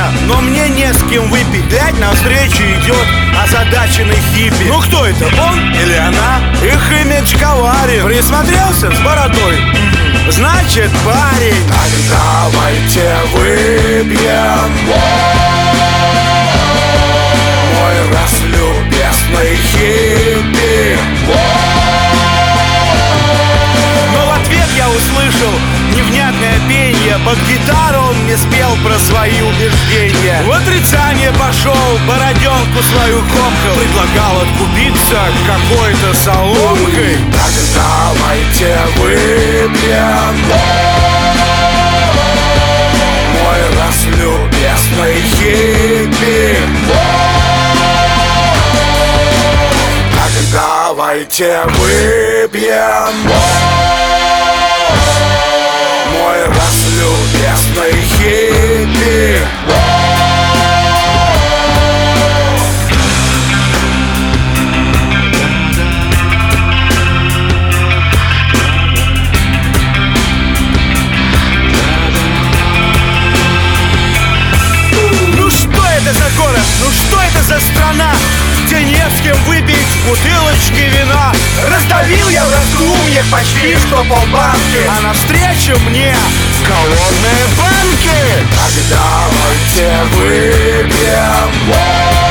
пьяно, но мне не с кем выпить. Глядь, навстречу идет озадаченный хиппи. Ну кто это, он или она? Их имидж коварен. Присмотрелся с бородой? Значит, парень. Так давайте выпьем, мой разлюбезный хиппи. Но в ответ я услышал невнятное пение. Под гитару он мне спел про свои убеждения. В отрицание пошел, бороденку свою комкал. Предлагал откупиться какой-то соломкой. Так давайте выпьем, мой разлюбезный хиппи. Так давайте выпьем, мой разлюбезный хиппи. Ну что это за город? Ну что это за страна, где не с кем выпить бутылочки вина? Раздавил я в раздумье почти что полбанки, А навстречу мне колонные банки. так давайте выпьем,